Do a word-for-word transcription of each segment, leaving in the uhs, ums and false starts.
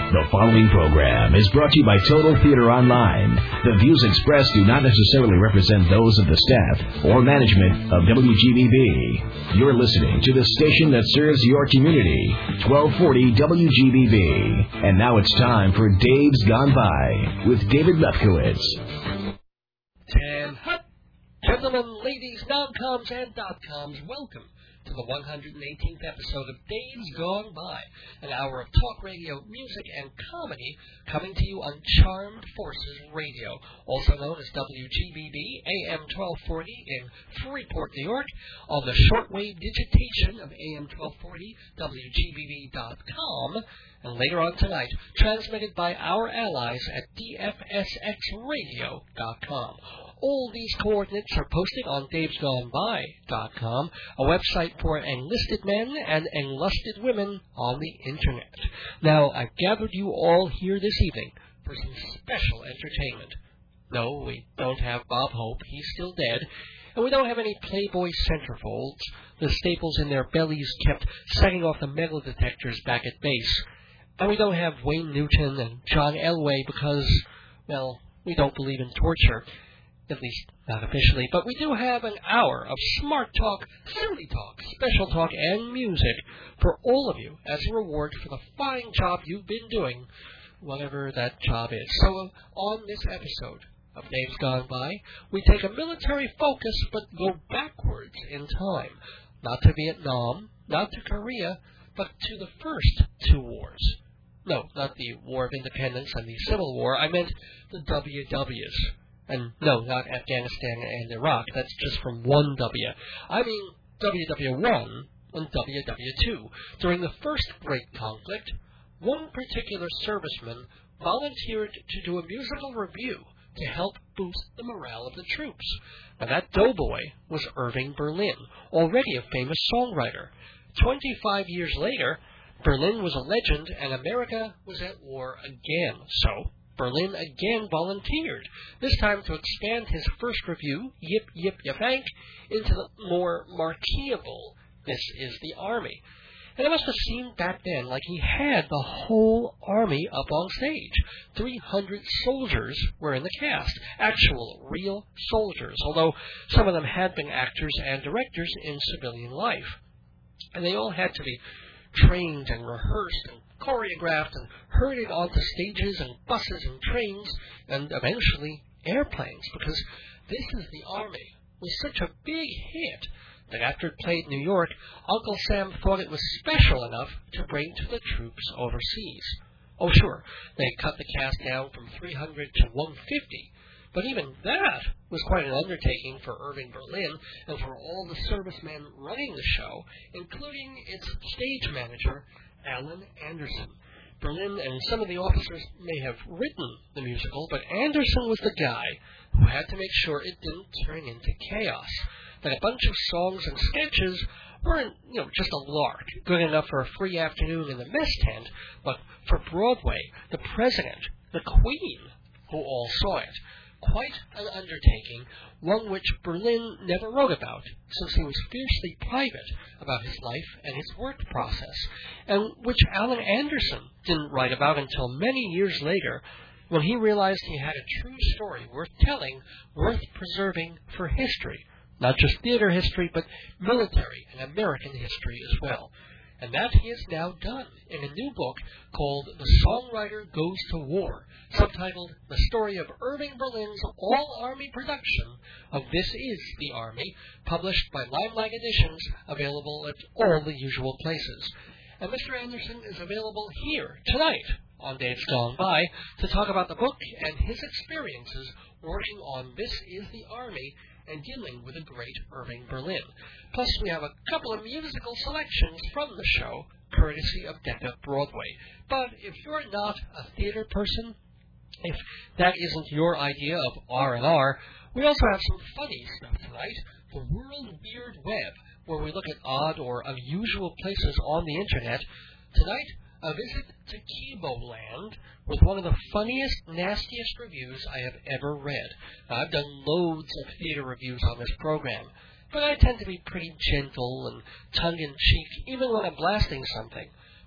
The following program is brought to you by Total Theater Online. The views expressed do not necessarily represent those of the staff or management of W G B B. You're listening to the station that serves your community, twelve forty W G B B. And now it's time for Dave's Gone By with David Lefkowitz. Ten hut, gentlemen, ladies, dot-coms, and dot-coms, welcome to the one hundred eighteenth episode of Dave's Gone By, an hour of talk radio, music, and comedy coming to you on Charmed Forces Radio, also known as W G B B, A M twelve forty in Freeport, New York, on the shortwave digitation of A M twelve forty W G B B dot com, and later on tonight, transmitted by our allies at D F S X radio dot com. All these coordinates are posted on Daves Gone By dot com, a website for enlisted men and enlusted women on the Internet. Now, I've gathered you all here this evening for some special entertainment. No, we don't have Bob Hope, he's still dead, and we don't have any Playboy centerfolds, the staples in their bellies kept setting off the metal detectors back at base. And we don't have Wayne Newton and John Elway because, well, we don't believe in torture. At least not officially, but we do have an hour of smart talk, silly talk, special talk, and music for all of you as a reward for the fine job you've been doing, whatever that job is. So uh, on this episode of Dave's Gone By, we take a military focus but go backwards in time. Not to Vietnam, not to Korea, but to the first two wars. No, not the War of Independence and the Civil War. I meant the W Ws. And no, not Afghanistan and Iraq. That's just from one W. I mean W W one and W W two. During the first great conflict, one particular serviceman volunteered to do a musical review to help boost the morale of the troops. Now, that doughboy was Irving Berlin, already a famous songwriter. Twenty-five years later, Berlin was a legend and America was at war again. So Berlin again volunteered, this time to expand his first review, Yip Yip Yapank, into the more marqueable, This Is the Army. And it must have seemed back then like he had the whole army up on stage. three hundred soldiers were in the cast, actual, real soldiers, although some of them had been actors and directors in civilian life. And they all had to be trained and rehearsed and choreographed and herded onto stages and buses and trains and eventually airplanes, because This Is the Army was such a big hit that after it played New York, Uncle Sam thought it was special enough to bring to the troops overseas. Oh, sure, they cut the cast down from three hundred to one hundred fifty, but even that was quite an undertaking for Irving Berlin and for all the servicemen running the show, including its stage manager, Alan Anderson. Berlin and some of the officers may have written the musical, but Anderson was the guy who had to make sure it didn't turn into chaos. That a bunch of songs and sketches weren't, you know, just a lark, good enough for a free afternoon in the mess tent, but for Broadway, the president, the queen, who all saw it. Quite an undertaking, one which Berlin never wrote about, since he was fiercely private about his life and his work process, and which Alan Anderson didn't write about until many years later, when he realized he had a true story worth telling, worth preserving for history. Not just theater history, but military and American history as well. And that he has now done in a new book called The Songwriter Goes to War, subtitled The Story of Irving Berlin's all-army production of This Is the Army, published by Limelight Editions, available at all the usual places. And Mister Anderson is available here tonight on Dave's Gone By to talk about the book and his experiences working on This Is the Army and dealing with the great Irving Berlin. Plus, we have a couple of musical selections from the show, courtesy of Decca Broadway. But if you're not a theater person, if that isn't your idea of R and R, we also have some funny stuff tonight, the World Weird Web, where we look at odd or unusual places on the Internet. Tonight, a visit to Kiboland with one of the funniest, nastiest reviews I have ever read. Now, I've done loads of theater reviews on this program, but I tend to be pretty gentle and tongue-in-cheek, even when I'm blasting something.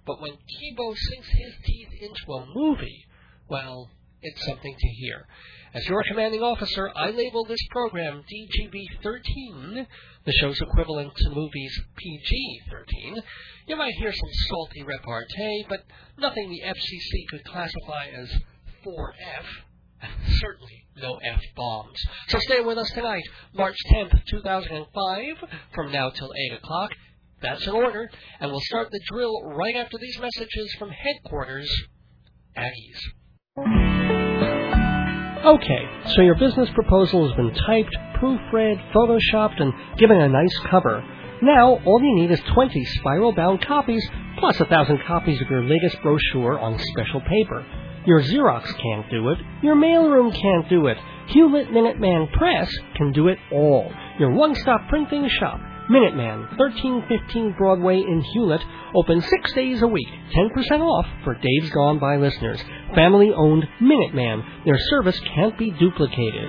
but when Tebow sinks his teeth into a movie, well, it's something to hear. As your commanding officer, I label this program D G B thirteen, the show's equivalent to movies P G thirteen. You might hear some salty repartee, but nothing the F C C could classify as four F. Certainly no F-bombs. So stay with us tonight, March tenth, two thousand five, from now till eight o'clock. That's in order, and we'll start the drill right after these messages from headquarters at ease. Okay, so your business proposal has been typed, proofread, photoshopped, and given a nice cover. Now, all you need is twenty spiral-bound copies, plus a thousand copies of your latest brochure on special paper. Your Xerox can't do it. Your mailroom can't do it. Hewlett Minuteman Press can do it all. Your one-stop printing shop. Minuteman, thirteen fifteen Broadway in Hewlett, open six days a week, ten percent off for Dave's Gone By listeners. Family-owned Minuteman. Their service can't be duplicated.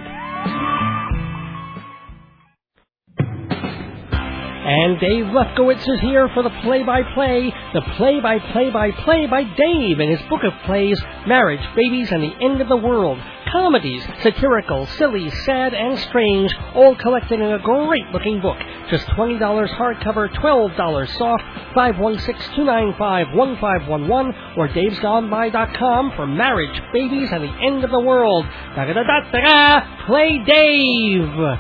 And Dave Lefkowitz is here for the play-by-play, the play-by-play-by-play by Dave in his book of plays, Marriage, Babies, and the End of the World. Comedies, satirical, silly, sad, and strange, all collected in a great-looking book. Just twenty dollars hardcover, twelve dollars soft, five one six, two nine five, one five one one, or daves gone by dot com for Marriage, Babies, and the End of the World. Da-da-da-da-da! Play Dave!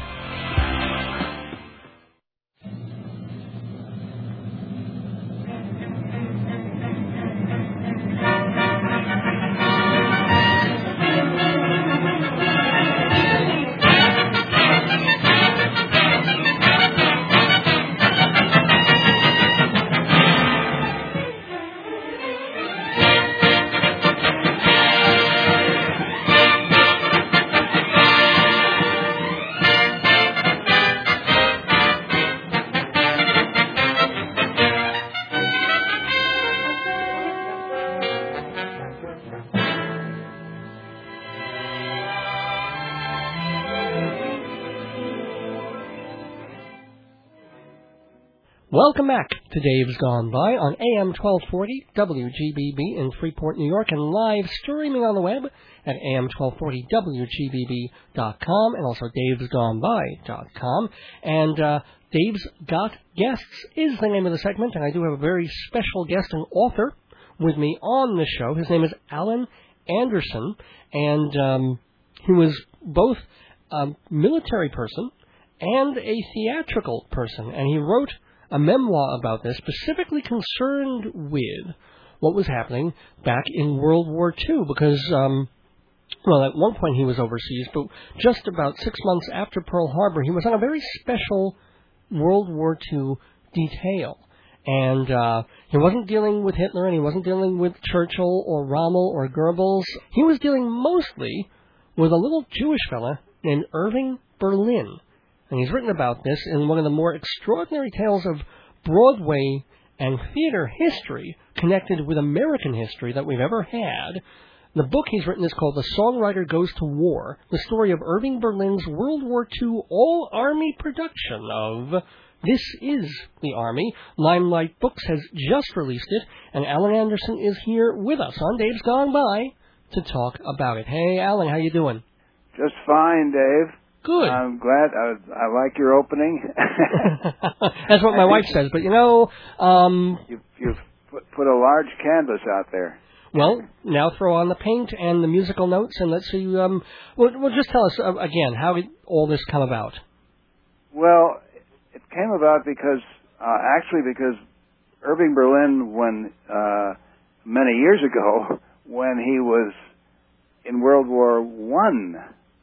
Welcome back to Dave's Gone By on A M twelve forty W G B B in Freeport, New York, and live streaming on the web at A M twelve forty W G B B dot com and also daves gone by dot com. And uh, Dave's Got Guests is the name of the segment, and I do have a very special guest and author with me on the show. His name is Alan Anderson, and um, he was both a military person and a theatrical person, and he wrote a memoir about this, specifically concerned with what was happening back in World War Two, because, um, well, at one point he was overseas, but just about six months after Pearl Harbor, he was on a very special World War Two detail. And uh, he wasn't dealing with Hitler, and he wasn't dealing with Churchill or Rommel or Goebbels. He was dealing mostly with a little Jewish fella named Irving Berlin. And he's written about this in one of the more extraordinary tales of Broadway and theater history connected with American history that we've ever had. The book he's written is called The Songwriter Goes to War, the story of Irving Berlin's World War Two all-army production of This Is the Army. Limelight Books has just released it, and Alan Anderson is here with us on Dave's Gone By to talk about it. Hey, Alan, how you doing? Just fine, Dave. Good. I'm glad. I, I like your opening. That's what my wife says. But, you know... Um, you've you've put, put a large canvas out there. Well, now throw on the paint and the musical notes, and let's see... Um, well, well, just tell us, uh, again, how did all this come about? Well, it came about because... Uh, actually, because Irving Berlin, when uh, many years ago, when he was in World War One...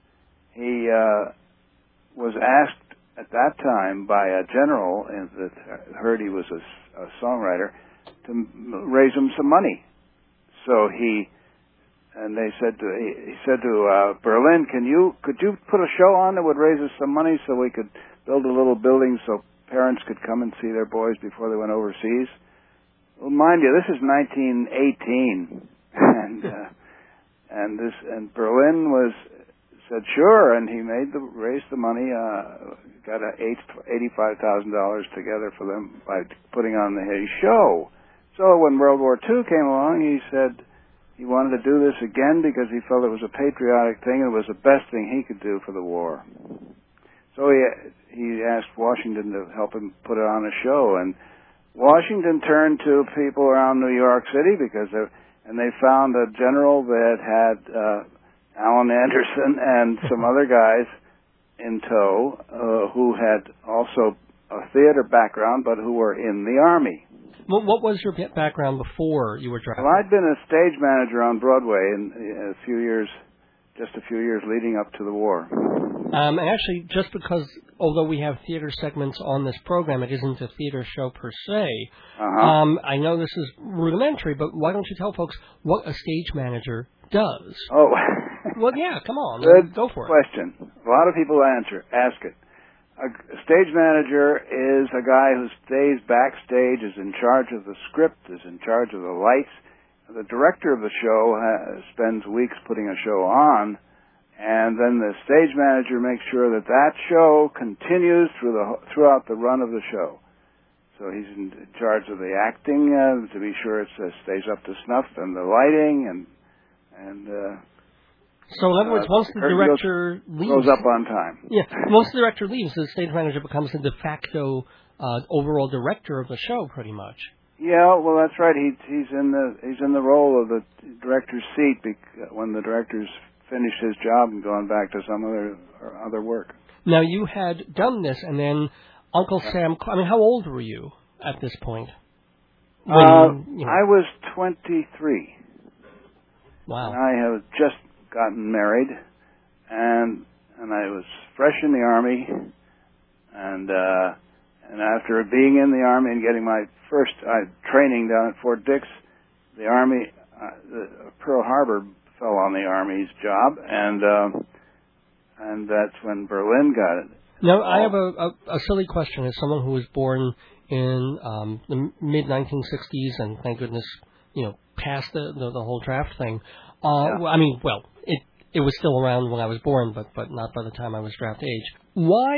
He uh, was asked at that time by a general that heard he was a, a songwriter to raise him some money. So he and they said to he, he said to uh, Berlin, "Can you could you put a show on that would raise us some money so we could build a little building so parents could come and see their boys before they went overseas?" Well, mind you, this is nineteen eighteen, and uh, and this and Berlin was. Said sure, and he made the raised the money, uh, got a eight, eighty-five thousand dollars together for them by putting on the Hay show. So when World War Two came along, he said he wanted to do this again because he felt it was a patriotic thing and it was the best thing he could do for the war. So he he asked Washington to help him put it on a show, and Washington turned to people around New York City because they, and they found a general that had uh, Alan Anderson and some other guys in tow uh, who had also a theater background but who were in the Army. What, what was your background before you were drafted? Well, I'd been a stage manager on Broadway in a few years, just a few years leading up to the war. Um, and actually, just because, although we have theater segments on this program, it isn't a theater show per se. Uh-huh. Um, I know this is rudimentary, but why don't you tell folks what a stage manager does? Oh, well, yeah, come on, good go for it. question. A lot of people answer, ask it. A stage manager is a guy who stays backstage, is in charge of the script, is in charge of the lights. The director of the show uh, spends weeks putting a show on, and then the stage manager makes sure that that show continues through the throughout the run of the show. So he's in charge of the acting uh, to be sure it uh, stays up to snuff, and the lighting, and and. Uh, so in other words, uh, once the director goes, leaves, goes up on time. Yeah, once the director leaves, the stage manager becomes the de facto uh, overall director of the show, pretty much. Yeah, well, that's right. He, he's in the he's in the role of the director's seat bec- when the director's finished his job and gone back to some other or other work. Now, you had done this, and then Uncle Sam. I mean, how old were you at this point? When, uh, you know. I was twenty-three. Wow. And I had just gotten married, and and I was fresh in the Army, and uh, and after being in the Army and getting my first uh, training down at Fort Dix, the Army, uh, the, Pearl Harbor fell on the Army's job, and uh, and that's when Berlin got it. Now, I have a, a, a silly question. As someone who was born in um, the mid nineteen sixties, and thank goodness, you know, past the the, the whole draft thing. Uh, Yeah. I mean, well, it it was still around when I was born, but but not by the time I was draft age. Why?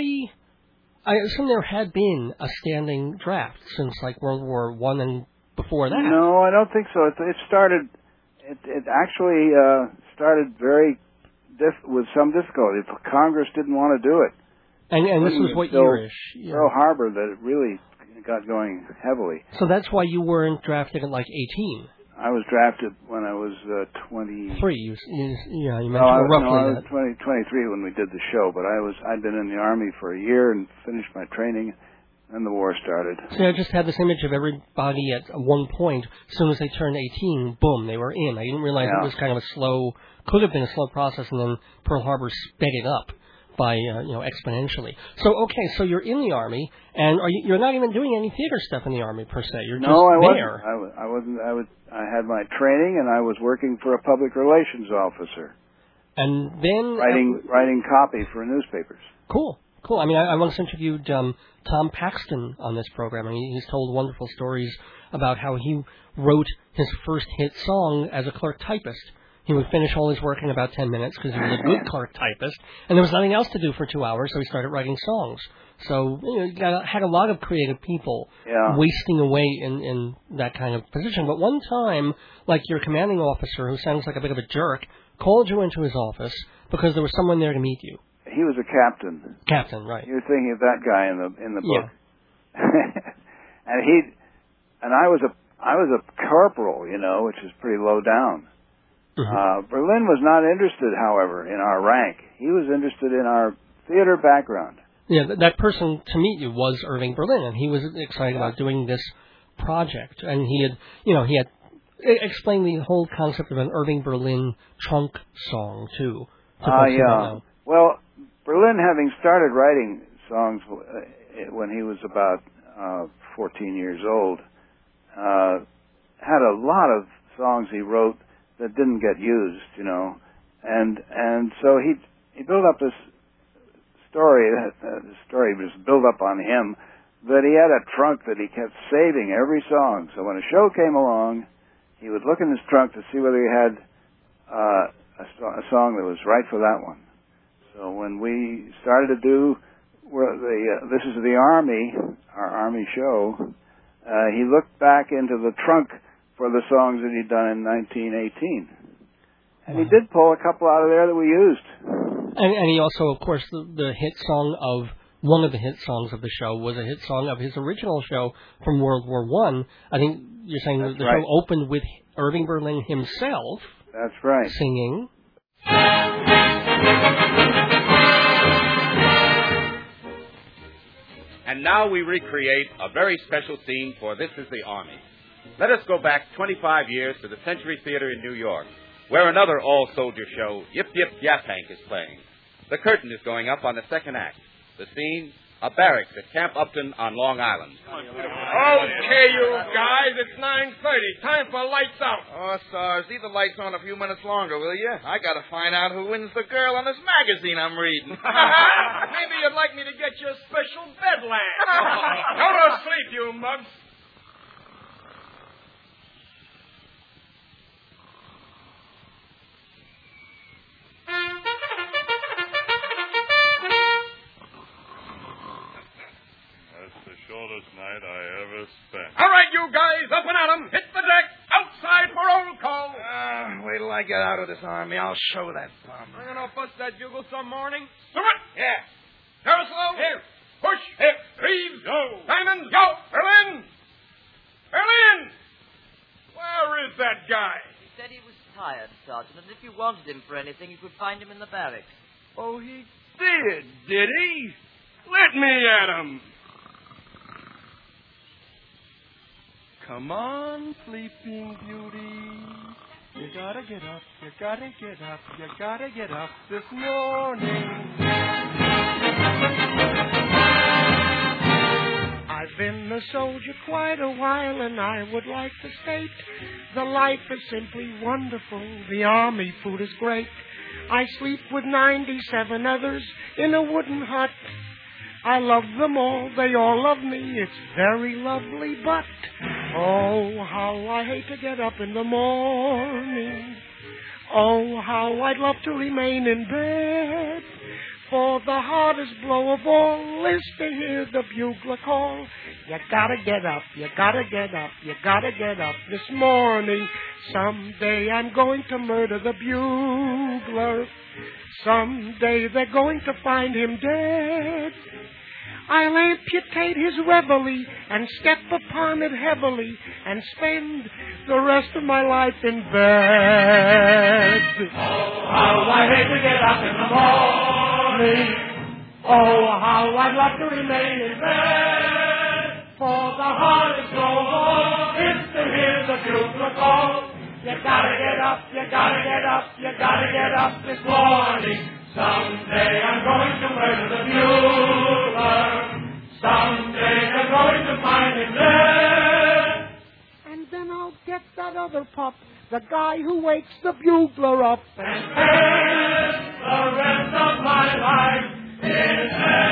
I assume there had been a standing draft since like World War One and before that. No, I don't think so. It, it started. It, it actually uh, started very diff- with some difficulty. Congress didn't want to do it. And and this was what So yearish? Yeah. Pearl Harbor that it really got going heavily. So that's why you weren't drafted at like eighteen. I was drafted when I was uh, twenty. Three. You, you, yeah, you mentioned No, I, roughly no, I was that. twenty, twenty-three when we did the show, but I was I'd been in the Army for a year and finished my training, and the war started. See, I just had this image of everybody at one point, as soon as they turned eighteen, boom, they were in. I didn't realize Yeah. it was kind of a slow, could have been a slow process, and then Pearl Harbor sped it up by, uh, you know, exponentially. So, okay, so you're in the Army, and are you, you're not even doing any theater stuff in the Army, per se. You're No, just I wasn't. there. I, was, I wasn't. I was. I had my training, and I was working for a public relations officer, And then... writing uh, writing copy for newspapers. Cool. Cool. I mean, I, I once interviewed um, Tom Paxton on this program, and he, he's told wonderful stories about how he wrote his first hit song as a clerk typist. He would finish all his work in about ten minutes because he was a good clerk typist, and there was nothing else to do for two hours, so he started writing songs. So, you know, you got, had a lot of creative people Yeah. wasting away in, in that kind of position. But one time, like your commanding officer, who sounds like a bit of a jerk, called you into his office because there was someone there to meet you. He was a captain. Captain, right. You're thinking of that guy in the in the Yeah. book. and he and I was a I was a corporal, you know, which is pretty low down. Mm-hmm. Uh, Berlin was not interested, however, in our rank. He was interested in our theater background. Yeah, th- that person to meet you was Irving Berlin, and he was excited about doing this project. And he had, you know, he had e- explained the whole concept of an Irving Berlin trunk song, too. to Ah, folks who don't yeah. know. Well, Berlin, having started writing songs uh, when he was about uh, fourteen years old, uh, had a lot of songs he wrote that didn't get used, you know, and and so he he built up this story. That uh, the story was built up on him that he had a trunk that he kept saving every song. So when a show came along, he would look in his trunk to see whether he had uh, a, so- a song that was right for that one. So when we started to do well, the uh, This Is the Army, our Army show, uh, he looked back into the trunk for the songs that he'd done in nineteen eighteen. And wow. he did pull a couple out of there that we used. And, and he also, of course, the, the hit song of, one of the hit songs of the show was a hit song of his original show from World War One. I think you're saying That's that the right. show opened with Irving Berlin himself. That's right. Singing. And now we recreate a very special scene for This Is the Army. Let us go back twenty-five years to the Century Theater in New York, where another all-soldier show, Yip Yip Yaphank, is playing. The curtain is going up on the second act. The scene, a barracks at Camp Upton on Long Island. Okay, you guys, it's nine thirty. Time for lights out. Oh, Stars, leave the lights on a few minutes longer, will you? I got to find out who wins the girl on this magazine I'm reading. Maybe you'd like me to get you a special bed lamp. Go to sleep, you mugs. Shortest night I ever spent. All right, you guys, up and at 'em. Hit the deck. Outside for roll call. Uh, wait till I get out of this army. I'll show that bum. I'm going to bust that bugle some morning. Stewart. Yeah. Carousel. Here. Push. Here. Reeves. Go. Diamond. Go. Berlin. Berlin. Where is that guy? He said he was tired, Sergeant, and if you wanted him for anything, you could find him in the barracks. Oh, he did, did he? Let me at him. Come on, Sleeping Beauty. You gotta get up, you gotta get up, you gotta get up this morning. I've been a soldier quite a while, and I would like to state the life is simply wonderful. The army food is great. I sleep with ninety-seven others in a wooden hut. I love them all, they all love me, it's very lovely, but oh, how I hate to get up in the morning. Oh, how I'd love to remain in bed, for the hardest blow of all is to hear the bugler call. You gotta get up, you gotta get up, you gotta get up this morning. Someday I'm going to murder the bugler. Someday they're going to find him dead. I'll amputate his reveille and step upon it heavily and spend the rest of my life in bed. Oh, how I hate to get up in the morning. Oh, how I'd love to remain in bed. For the hardest blow of all is to hear the bugler call. You gotta get up, you gotta get up, you gotta get up this morning. Someday I'm going to murder the bugler. Someday they're going to find him dead. And then I'll get that other pup, the guy who wakes the bugler up. And spend the rest of my life in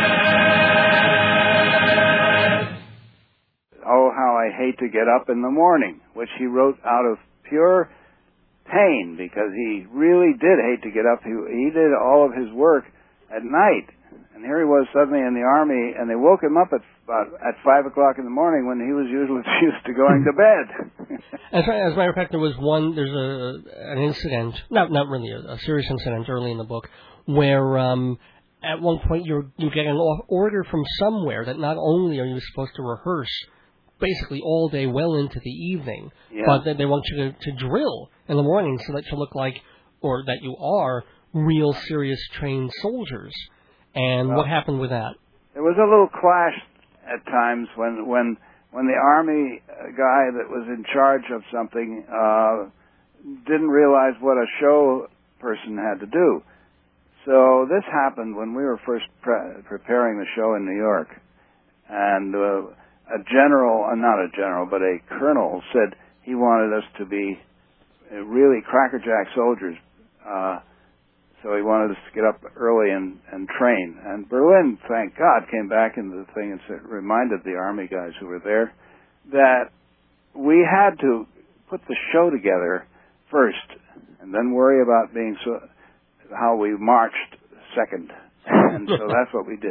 bed. Oh, how I hate to get up in the morning, which he wrote out of pure pain, because he really did hate to get up. He, he did all of his work at night, and here he was suddenly in the army, and they woke him up at about at five o'clock in the morning when he was usually used to going to bed. as, as a matter of fact, there was one. There's a an incident, not not really a, a serious incident early in the book, where um, at one point you you get an order from somewhere that not only are you supposed to rehearse basically all day well into the evening, yeah. but that they want you to, to drill in the morning so that you look like, or that you are, real serious trained soldiers. And well, what happened with that? There was a little clash at times when when when the army guy that was in charge of something uh, didn't realize what a show person had to do. So this happened when we were first pre- preparing the show in New York, and uh, a general, uh, not a general, but a colonel said he wanted us to be really crackerjack soldiers. Uh, so he wanted us to get up early and, and train. And Berlin, thank God, came back into the thing and said, reminded the Army guys who were there that we had to put the show together first and then worry about being so, how we marched second. And so that's what we did.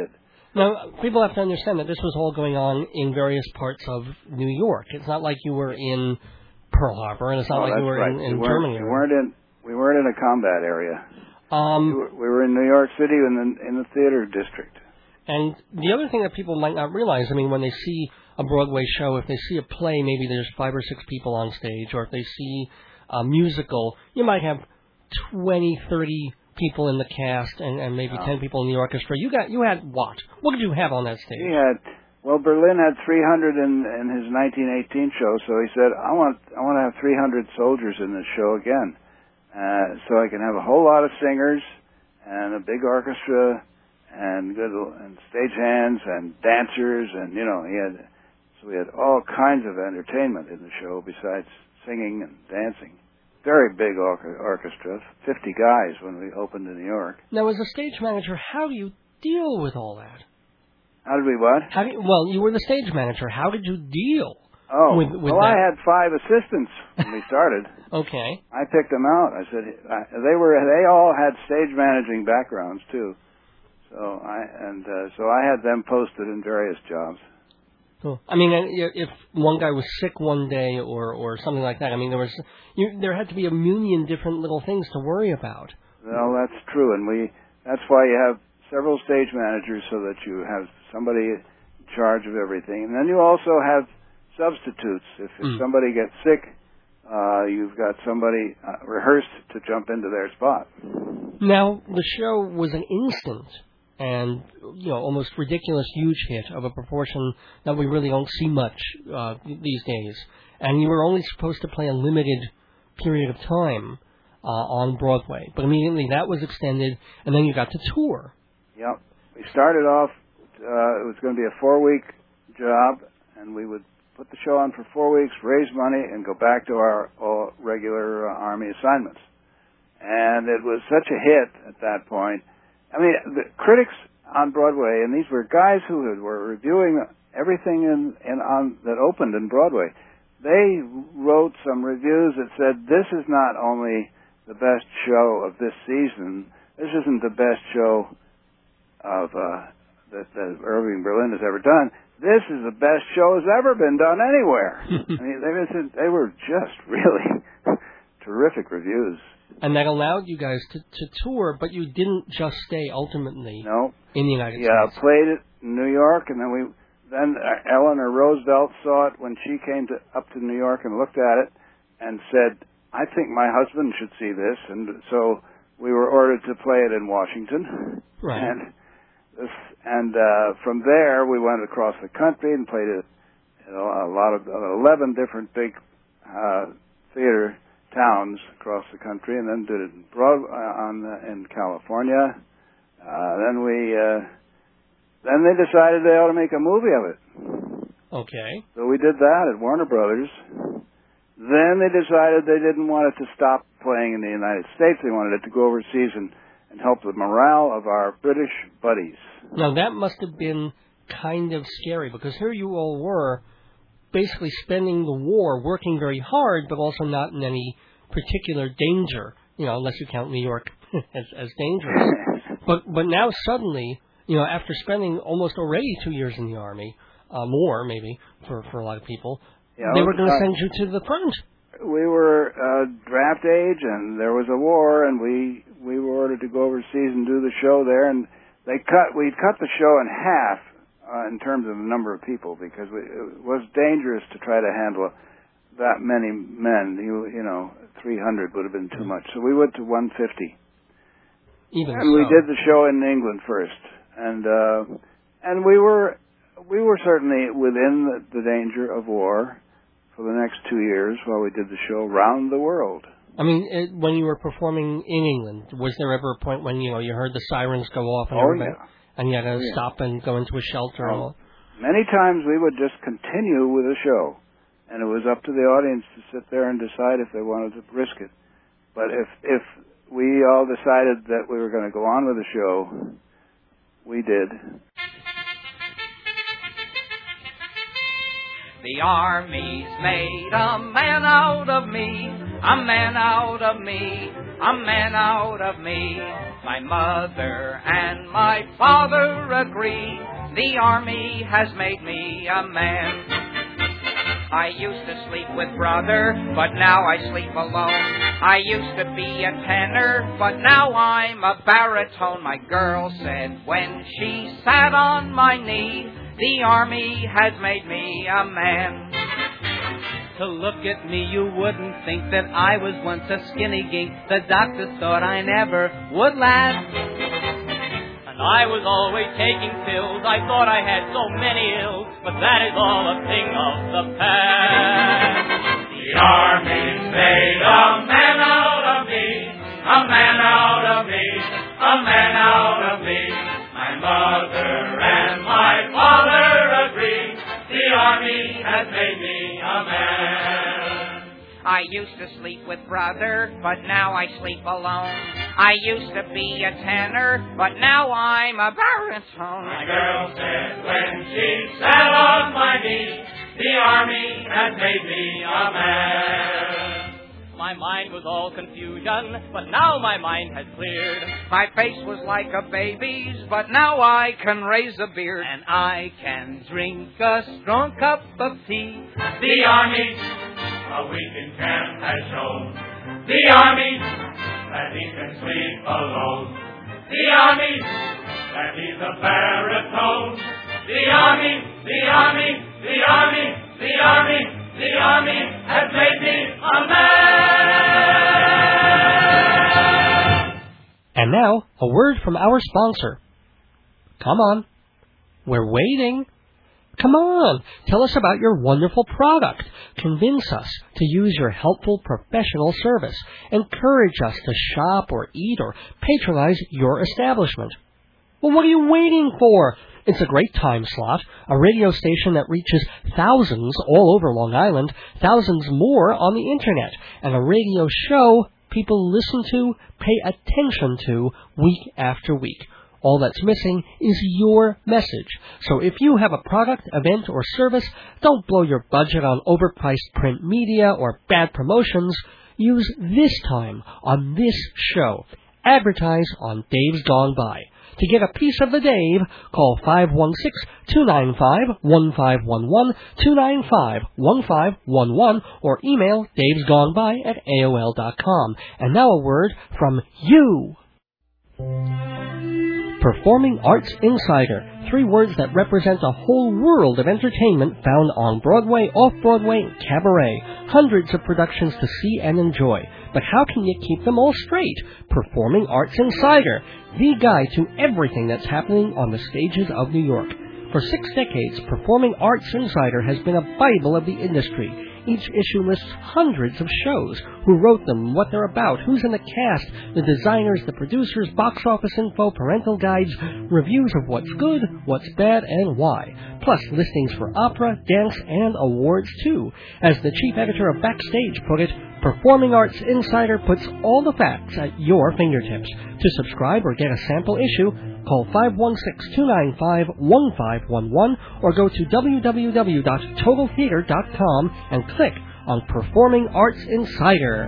Now, people have to understand that this was all going on in various parts of New York. It's not like you were in Pearl Harbor, and it's not oh, like you were right. in, in we Germany. We weren't in we weren't in a combat area. Um, we, were, we were in New York City in the in the theater district. And the other thing that people might not realize, I mean, when they see a Broadway show, if they see a play, maybe there's five or six people on stage, or if they see a musical, you might have twenty, thirty people in the cast, and, and maybe oh. ten people in the orchestra. You got you had what? What did you have on that stage? We had well, Berlin had three hundred in, in his nineteen eighteen show, so he said, "I want I want to have three hundred soldiers in this show again, uh, so I can have a whole lot of singers and a big orchestra and good and stage-hands and dancers, and you know he had so we had all kinds of entertainment in the show besides singing and dancing." Very big or- orchestra, fifty guys when we opened in New York. Now, as a stage manager, how do you deal with all that? How did we what? How do you, well, you were the stage manager. How did you deal oh, with, with well, that? I had five assistants when we started. Okay. I picked them out. I said I, they were they all had stage managing backgrounds too. So I and uh, so I had them posted in various jobs. Cool. I mean, if one guy was sick one day or, or something like that, I mean, there was you, there had to be a million different little things to worry about. Well, that's true, and we that's why you have several stage managers so that you have somebody in charge of everything, and then you also have substitutes. If, if mm. somebody gets sick, uh, you've got somebody uh, rehearsed to jump into their spot. Now, the show was an instant and, you know, almost ridiculous huge hit of a proportion that we really don't see much uh, these days. And you were only supposed to play a limited period of time uh, on Broadway. But immediately that was extended, and then you got to tour. Yep. We started off, uh, it was going to be a four-week job, and we would put the show on for four weeks, raise money, and go back to our all regular uh, Army assignments. And it was such a hit at that point. I mean, the critics on Broadway, and these were guys who had, were reviewing everything in, in on that opened in Broadway. They wrote some reviews that said, "This is not only the best show of this season. This isn't the best show of uh, that, that Irving Berlin has ever done. This is the best show that's ever been done anywhere." I mean, they, they were just really terrific reviews. And that allowed you guys to, to tour, but you didn't just stay ultimately no. in the United yeah, States. Yeah, played it in New York, and then we then Eleanor Roosevelt saw it when she came to up to New York and looked at it and said, "I think my husband should see this." And so we were ordered to play it in Washington. Right. And this, and uh, from there we went across the country and played it in a lot of uh, eleven different big uh, theater towns across the country, and then did it in Broad uh, on the, in California. Uh, then we, uh, then they decided they ought to make a movie of it. Okay. So we did that at Warner Brothers. Then they decided they didn't want it to stop playing in the United States. They wanted it to go overseas and, and help the morale of our British buddies. Now that must have been kind of scary, because here you all were, basically spending the war working very hard, but also not in any particular danger, you know, unless you count New York as, as dangerous. but but now suddenly, you know, after spending almost already two years in the Army, uh, more maybe for, for a lot of people, yeah, they were going to uh, send you to the front. We were uh, draft age, and there was a war, and we we were ordered to go overseas and do the show there, and they cut we cut the show in half. Uh, in terms of the number of people, because we, it was dangerous to try to handle that many men. You, you know, three hundred would have been too much. So we went to one fifty. Even and so. we did the show in England first, and uh, and we were we were certainly within the, the danger of war for the next two years while we did the show round the world. I mean, it, when you were performing in England, was there ever a point when you know you heard the sirens go off and oh, everything? Yeah. And you had to yeah. stop and go into a shelter. Oh. And all. Many times we would just continue with the show, and it was up to the audience to sit there and decide if they wanted to risk it. But if if we all decided that we were going to go on with the show, we did. The Army's made a man out of me, a man out of me, a man out of me. My mother and my father agree The Army has made me a man. I used to sleep with brother, but now I sleep alone. I used to be a tenor, but now I'm a baritone. My girl said when she sat on my knee, the Army has made me a man. To look at me, you wouldn't think that I was once a skinny gink. The doctors thought I never would last. I was always taking pills. I thought I had so many ills, but that is all a thing of the past. The Army's made a man out of me, a man out of me, a man out of me. My mother and my father agree. The Army has made me a man. I used to sleep with brother, but now I sleep alone. I used to be a tenor, but now I'm a baritone. My girl said when she sat on my knee, the Army has made me a man. My mind was all confusion, but now my mind has cleared. My face was like a baby's, but now I can raise a beard. And I can drink a strong cup of tea. The Army, a week in camp has shown. The Army, that he can sleep alone. The Army, that he's a baritone. The Army, the Army, the Army, the Army, the Army has made me a man. And now, a word from our sponsor. Come on. We're waiting. Come on, tell us about your wonderful product. Convince us to use your helpful professional service. Encourage us to shop or eat or patronize your establishment. Well, what are you waiting for? It's a great time slot, a radio station that reaches thousands all over Long Island, thousands more on the Internet, and a radio show people listen to, pay attention to, week after week. All that's missing is your message. So if you have a product, event, or service, don't blow your budget on overpriced print media or bad promotions. Use this time on this show. Advertise on Dave's Gone By. To get a piece of the Dave, call five one six, two nine five, one five one one, two nine five, one five one one, or email davesgoneby at A O L dot com. And now a word from you. Performing Arts Insider. Three words that represent a whole world of entertainment found on Broadway, off-Broadway, and cabaret. Hundreds of productions to see and enjoy. But how can you keep them all straight? Performing Arts Insider. The guide to everything that's happening on the stages of New York. For six decades, Performing Arts Insider has been a Bible of the industry. Each issue lists hundreds of shows, who wrote them, what they're about, who's in the cast, the designers, the producers, box office info, parental guides, reviews of what's good, what's bad, and why. Plus listings for opera, dance, and awards, too. As the chief editor of Backstage put it, Performing Arts Insider puts all the facts at your fingertips. To subscribe or get a sample issue, call five one six, two nine five, one five one one or go to w w w dot total theater dot com and click on Performing Arts Insider.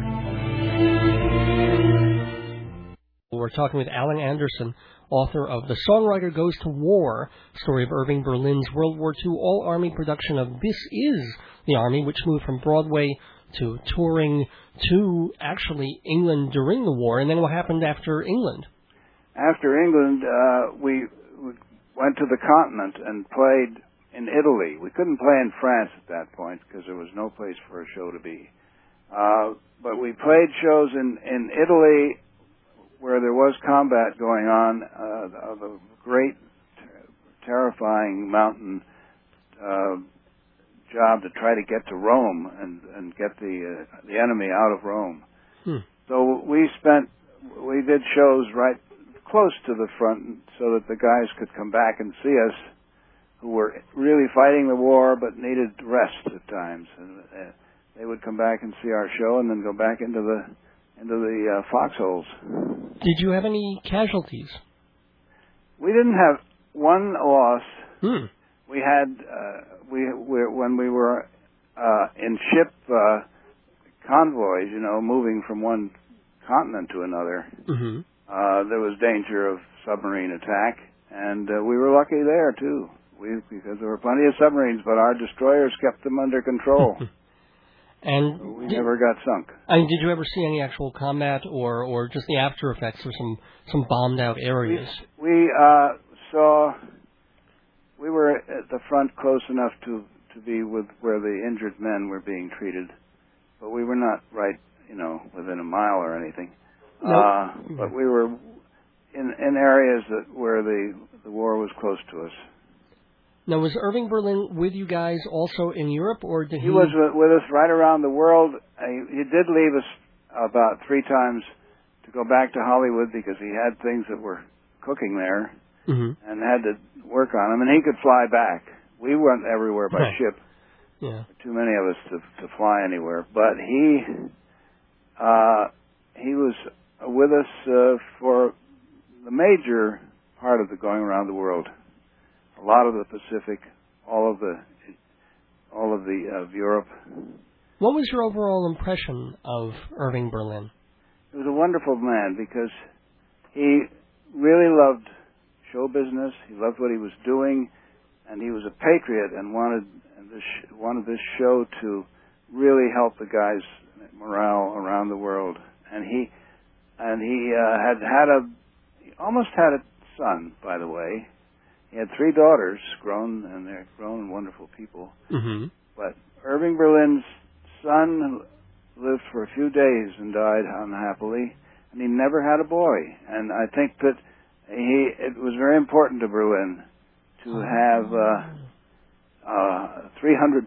We're talking with Alan Anderson, author of The Songwriter Goes to War, story of Irving Berlin's World War Two all-Army production of This Is the Army, which moved from Broadway to touring to actually England during the war. And then what happened after England? After England, uh, we, we went to the continent and played in Italy. We couldn't play in France at that point because there was no place for a show to be. Uh, but we played shows in, in Italy where there was combat going on, uh, of a great, ter- terrifying mountain uh, job to try to get to Rome and, and get the uh, the enemy out of Rome. Hmm. So we spent, we did shows right close to the front so that the guys could come back and see us, who were really fighting the war but needed rest at times. And uh, they would come back and see our show and then go back into the into the uh, foxholes. Did you have any casualties? We didn't have one loss. Hmm. We had uh, we, we when we were uh, in ship uh, convoys, you know, moving from one continent to another. Mm-hmm. Uh, there was danger of submarine attack, and uh, we were lucky there too. We because there were plenty of submarines, but our destroyers kept them under control. And so we did, never got sunk. And did you ever see any actual combat, or, or just the after effects of some, some bombed out areas? We, we uh, saw. We were at the front close enough to, to be with where the injured men were being treated, but we were not right, you know, within a mile or anything. No. Uh, but we were in in areas that where the the war was close to us. Now, was Irving Berlin with you guys also in Europe, or did he? He was with us right around the world. He, he did leave us about three times to go back to Hollywood because he had things that were cooking there mm-hmm. and had to work on them, and he could fly back. We went everywhere by right. ship. Yeah. Too many of us to to fly anywhere. But he uh, he was with us uh, for the major part of the going around the world. A lot of the Pacific, all of the, all of the of Europe. What was your overall impression of Irving Berlin? He was a wonderful man because he really loved show business. He loved what he was doing, and he was a patriot and wanted this wanted this show to really help the guys' morale around the world. And he and he uh, had had a he almost had a son, by the way. He had three daughters, grown, and they're grown and wonderful people. Mm-hmm. But Irving Berlin's son lived for a few days and died unhappily, and he never had a boy. And I think that he it was very important to Berlin to have uh, uh, three hundred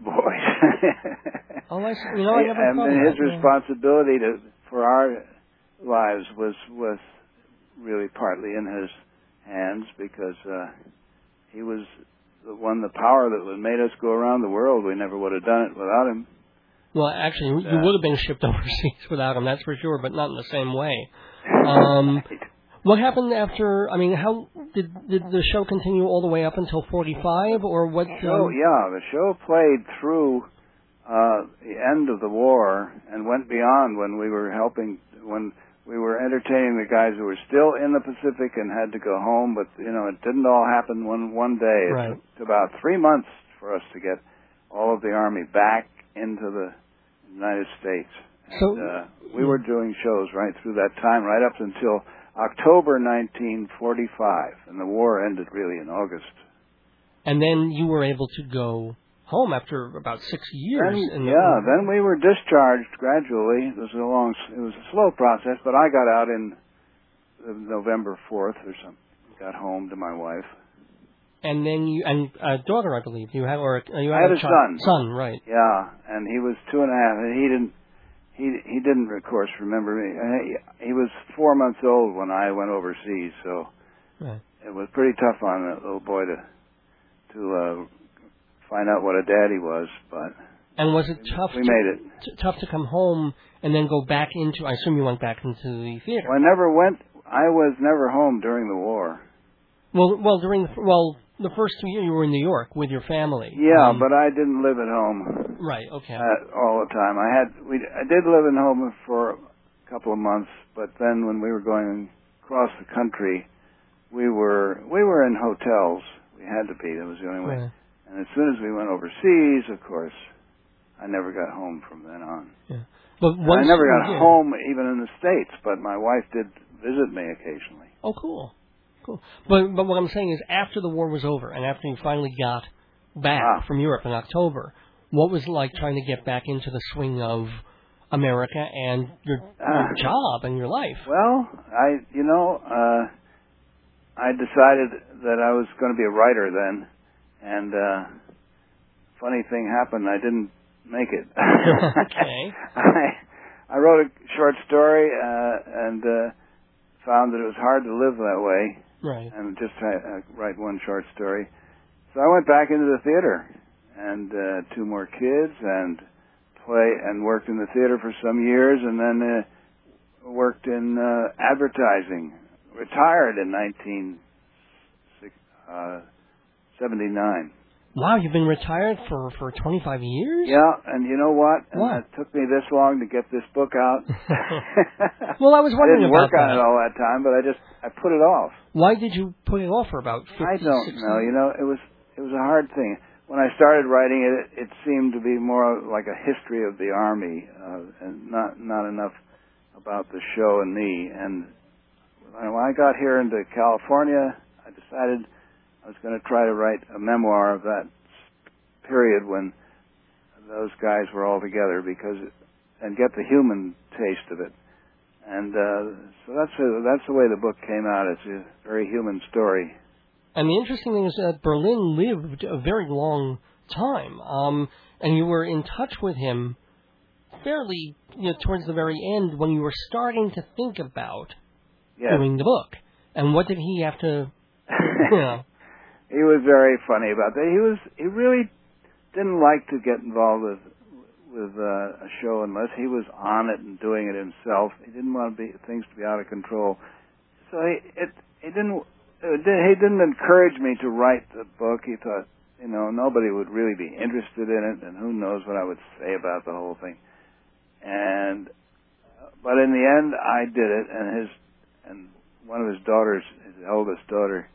boys. oh, I see. You know, I never and thought and of his that, responsibility to for our lives was was really partly in his hands because. Uh, He was the one, the power that made us go around the world. We never would have done it without him. Well, actually, and, you uh, would have been shipped overseas without him, that's for sure, but not in the same way. Um, what happened after, I mean, how did did the show continue all the way up until forty-five, or what? The show, um, yeah, the show played through uh, the end of the war and went beyond when we were helping, when we were entertaining the guys who were still in the Pacific and had to go home, but, you know, it didn't all happen one one day. It right. took about three months for us to get all of the Army back into the United States. And, so uh, we were doing shows right through that time, right up until October nineteen forty-five, and the war ended really in August. And then you were able to go home after about six years. Then, in the, yeah, then we were discharged gradually. It was a long, it was a slow process, but I got out in November fourth or something. Got home to my wife. And then you and a daughter, I believe you had, or you had, I had a, a child. son. Son, right? Yeah, and he was two and a half, and he didn't. He he didn't, of course, remember me. He, he was four months old when I went overseas, so right. it was pretty tough on that little boy to to. Uh, find out what a daddy was, but and was it tough? We to, made it t- tough to come home and then go back into. I assume you went back into the theater. Well, I never went. I was never home during the war. Well, well, during the, well the first two years you were in New York with your family. Yeah, um, but I didn't live at home. Right. Okay. Uh, all the time. I had. We. I did live at home for a couple of months, but then when we were going across the country, we were we were in hotels. We had to be. That was the only way. Right. And as soon as we went overseas, of course, I never got home from then on. Yeah. But I once never got yeah. home even in the States, but my wife did visit me occasionally. Oh, cool. Cool. But but what I'm saying is after the war was over and after you finally got back ah. from Europe in October, what was it like trying to get back into the swing of America and your, ah. your job and your life? Well, I, you know, uh, I decided that I was going to be a writer then. And uh funny thing happened, I didn't make it. Okay. I I wrote a short story uh and uh found that it was hard to live that way. Right. And just uh, write one short story. So I went back into the theater and uh two more kids and play and worked in the theater for some years and then uh worked in uh advertising. Retired in nineteen uh seventy-nine. Wow, you've been retired for, for twenty-five years? Yeah, and you know what? And what? It took me this long to get this book out. Well, I was wondering I didn't about work on that. it all that time, but I just I put it off. Why did you put it off for about fifty, I don't sixty know. You know, it was it was a hard thing. When I started writing it, it, it seemed to be more like a history of the Army, uh, and not not enough about the show and me. And when I got here into California, I decided I was going to try to write a memoir of that period when those guys were all together, because and get the human taste of it. And uh, so that's a, that's the way the book came out. It's a very human story. And the interesting thing is that Berlin lived a very long time, um, and you were in touch with him fairly, you know, towards the very end when you were starting to think about yes. doing the book. And what did he have to, you know? He was very funny about that. He was he really didn't like to get involved with with uh, a show unless he was on it and doing it himself. He didn't want to be things to be out of control. So he it he didn't it, he didn't encourage me to write the book. He thought, you know, nobody would really be interested in it, and who knows what I would say about the whole thing. And but in the end, I did it, and his and one of his daughters, his eldest daughter,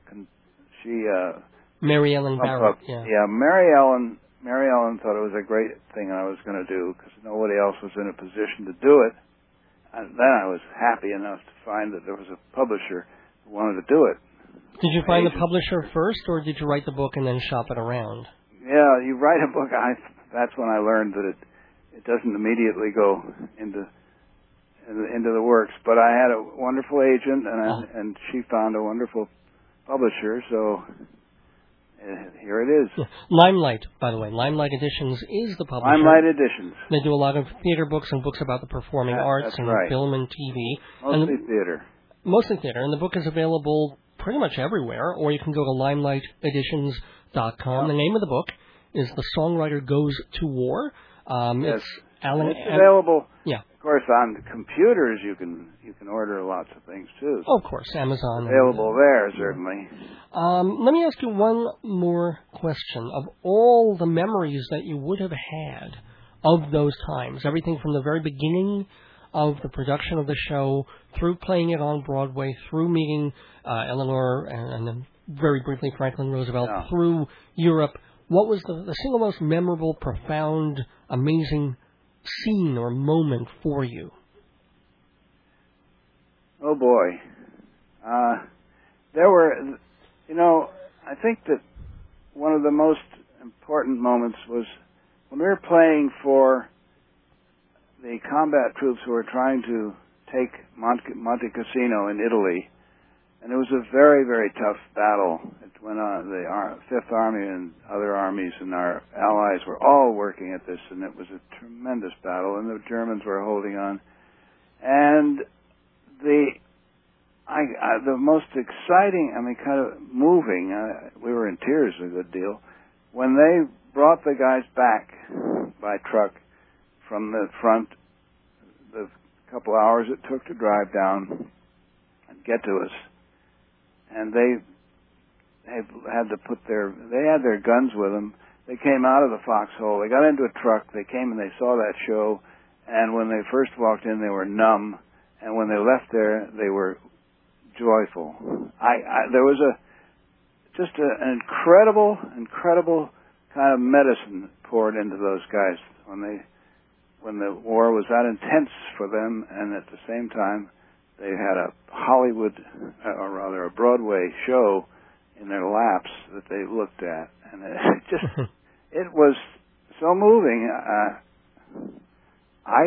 she uh, Mary Ellen Barrett. Yeah. yeah, Mary Ellen. Mary Ellen thought it was a great thing I was going to do because nobody else was in a position to do it. And then I was happy enough to find that there was a publisher who wanted to do it. Did you find the publisher first, or did you write the book and then shop it around? Yeah, you write a book. I that's when I learned that it it doesn't immediately go into into the works. But I had a wonderful agent, and I, oh. and she found a wonderful publisher. So uh, here it is. Yeah. Limelight, by the way, Limelight Editions is the publisher. Limelight Editions. They do a lot of theater books and books about the performing that, arts and right. film and T V. Mostly and the, theater. Mostly theater, and the book is available pretty much everywhere, or you can go to limelight editions dot com. Yep. The name of the book is The Songwriter Goes to War. Um, yes. It's Alan. It's available. Yeah. Of course, on computers you can you can order lots of things too. Oh, of course, Amazon. It's available and, uh, there certainly. Um, let me ask you one more question. Of all the memories that you would have had of those times, everything from the very beginning of the production of the show, through playing it on Broadway, through meeting uh, Eleanor and, and then very briefly Franklin Roosevelt, yeah. through Europe, what was the, the single most memorable, profound, amazing scene or moment for you? Oh boy. Uh, there were, you know, I think that one of the most important moments was when we were playing for the combat troops who were trying to take Monte, Monte Cassino in Italy, and it was a very, very tough battle. It went on. The Fifth Army and other armies and our allies were all working at this, and it was a tremendous battle, and the Germans were holding on. And the I, I, the most exciting, I mean, kind of moving, uh, we were in tears a good deal, when they brought the guys back by truck from the front, the couple hours it took to drive down and get to us. And they had, had to put their, they had their guns with them. They came out of the foxhole. They got into a truck. They came and they saw that show. And when they first walked in, they were numb. And when they left there, they were joyful. I, I there was a, just a, an incredible, incredible kind of medicine poured into those guys when they, when the war was that intense for them, and at the same time, they had a Hollywood, or rather a Broadway show in their laps that they looked at, and it just, it was so moving. Uh, I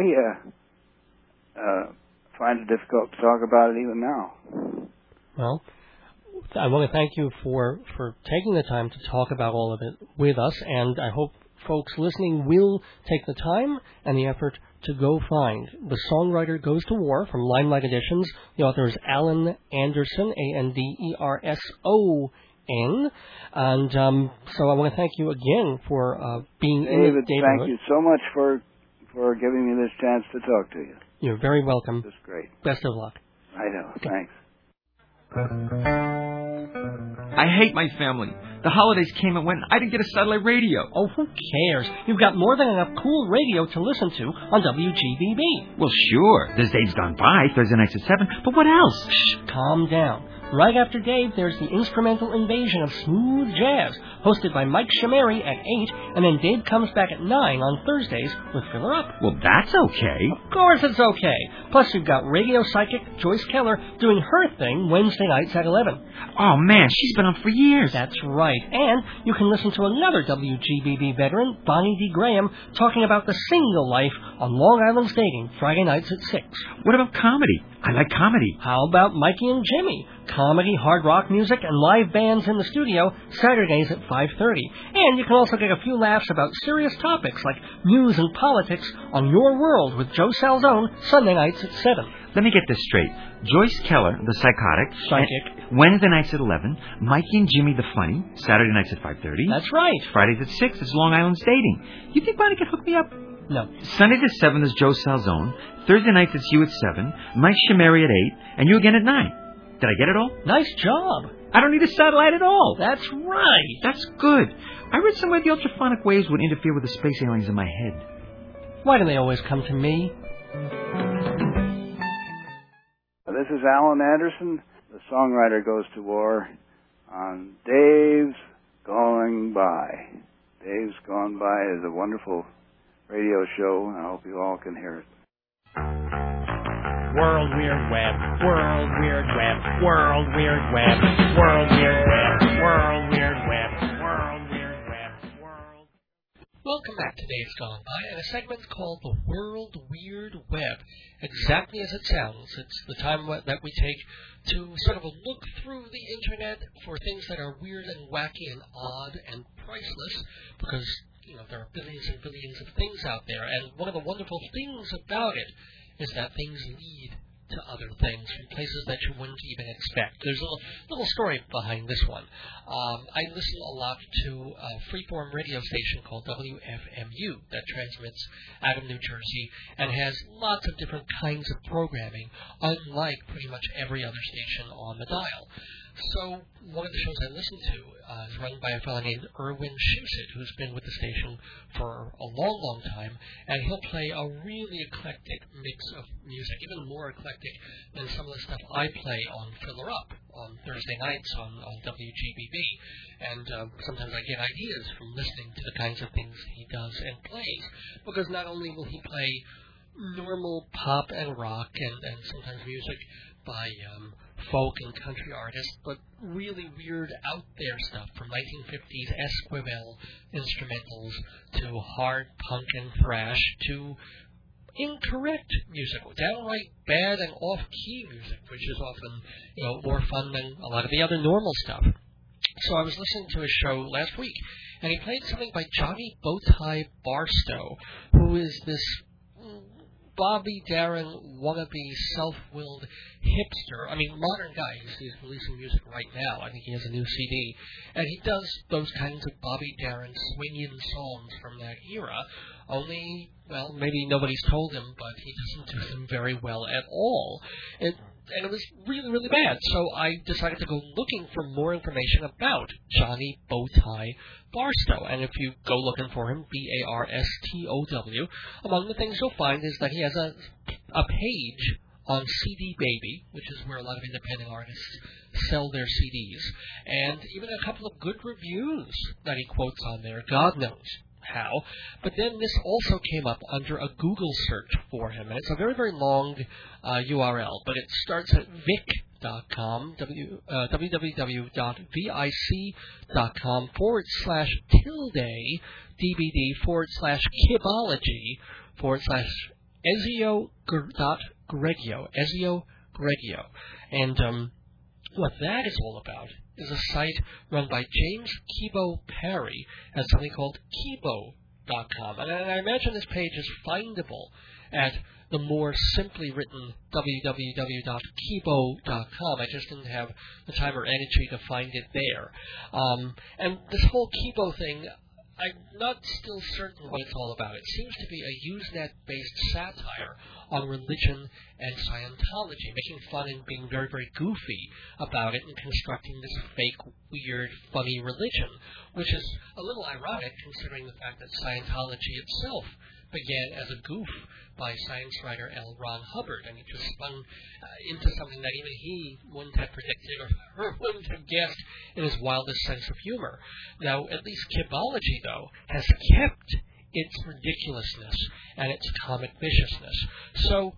uh, uh, find it difficult to talk about it even now. Well, I want to thank you for, for taking the time to talk about all of it with us, and I hope folks listening will take the time and the effort to go find The Songwriter Goes to War from Limelight Editions. The author is Alan Anderson, A N D E R S O N. And um, so I want to thank you again for uh, being David, in the neighborhood. Thank you so much for, for giving me this chance to talk to you. You're very welcome. This is great. Best of luck. I know. Thanks. I hate my family. The holidays came and went, and I didn't get a satellite radio. Oh, who cares? You've got more than enough cool radio to listen to on W G B B. Well, sure. There's Dave's Gone By, Thursday nights at seven, but what else? Shh, calm down. Right after Dave, there's the instrumental invasion of smooth jazz, hosted by Mike Shamari at eight, and then Dave comes back at nine on Thursdays with Filler Up. Well, that's okay. Of course it's okay. Plus, you've got radio psychic Joyce Keller doing her thing Wednesday nights at eleven. Oh, man, she's been on for years. That's right. And you can listen to another W G B B veteran, Bonnie D. Graham, talking about the single life on Long Island Staging, Friday nights at six. What about comedy? I like comedy. How about Mikey and Jimmy? Comedy, hard rock music, and live bands in the studio, Saturdays at five thirty. And you can also get a few laughs about serious topics like news and politics on Your World with Joe Salzone, Sunday nights at seven. Let me get this straight. Joyce Keller, the psychotic. Psychic. Wednesday nights at eleven. Mikey and Jimmy, the funny. Saturday nights at five thirty. That's right. Fridays at six is Long Island Dating. You think Bonnie could hook me up? No. Sundays at seven is Joe Salzone. Thursday nights it's you at seven. Mike Shamari at eight. And you again at nine. Did I get it all? Nice job. I don't need a satellite at all. That's right. That's good. I read somewhere the ultraphonic waves would interfere with the space aliens in my head. Why do they always come to me? This is Alan Anderson. The songwriter goes to war on Dave's Going By. Dave's Gone By is a wonderful radio show, and I hope you all can hear it. World Weird Web, World Weird Web, World Weird Web, World Weird Web, World Weird Web, World Weird Web, World. Welcome back to Dave's Gone By, and a segment called The World Weird Web. Exactly as it sounds. It's the time that we take to sort of look through the Internet for things that are weird and wacky and odd and priceless, because, you know, there are billions and billions of things out there, and one of the wonderful things about it is that things lead to other things from places that you wouldn't even expect. There's a little, little story behind this one. Um, I listen a lot to a freeform radio station called W F M U that transmits out of New Jersey and has lots of different kinds of programming, unlike pretty much every other station on the dial. So one of the shows I listen to uh, is run by a fellow named Erwin Shusett, who's been with the station for a long, long time, and he'll play a really eclectic mix of music, even more eclectic than some of the stuff I play on Filler Up on Thursday nights on, on W G B B. And uh, sometimes I get ideas from listening to the kinds of things he does and plays, because not only will he play normal pop and rock and, and sometimes music by um, folk and country artists, but really weird out there stuff from nineteen fifties Esquivel instrumentals to hard punk and thrash to incorrect music, downright bad and off-key music, which is often, you know, more fun than a lot of the other normal stuff. So I was listening to his show last week, and he played something by Johnny Bowtie Barstow, who is this Bobby Darin wannabe self-willed hipster. I mean, modern guy. He's, he's releasing music right now. I think he has a new C D. And he does those kinds of Bobby Darin swinging songs from that era. Only, well, maybe nobody's told him, but he doesn't do them very well at all. It, and it was really, really bad. So I decided to go looking for more information about Johnny Bowtie Barstow. And if you go looking for him, B A R S T O W, among the things you'll find is that he has a, a page on C D Baby, which is where a lot of independent artists sell their C Ds, and even a couple of good reviews that he quotes on there. God knows how. But then this also came up under a Google search for him, and it's a very, very long uh, U R L, but it starts at vic dot com, w, uh, www.vic.com forward slash tilde dbd forward slash kibology forward slash ezio dot gregio, ezio gregio. And um, what that is all about is a site run by James Kibo Parry at something called kibo dot com. And I imagine this page is findable at the more simply written w w w dot kibo dot com. I just didn't have the time or energy to find it there. Um, and this whole Kibo thing, I'm not still certain what it's all about. It seems to be a Usenet-based satire on religion and Scientology, making fun and being very, very goofy about it and constructing this fake, weird, funny religion, which is a little ironic considering the fact that Scientology itself began as a goof by science writer L. Ron Hubbard, and it just spun uh, into something that even he wouldn't have predicted or, or wouldn't have guessed in his wildest sense of humor. Now, at least Kibology, though, has kept its ridiculousness and its comic viciousness. So,